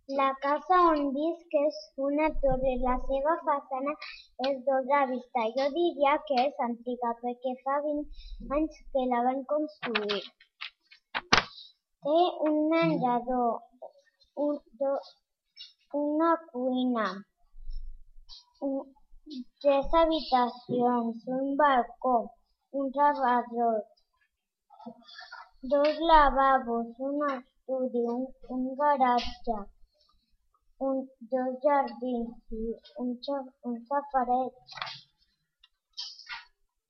La casa on visc és una torre. La seva façana és d'obra vista. Jo diria que és antiga perquè fa 20 anys que la van construir. Té un menjador, una cuina, 3 habitacions, un balcó, un lavador, 2 lavabos, un estudi, un garatge, 2 jardins i un safareig.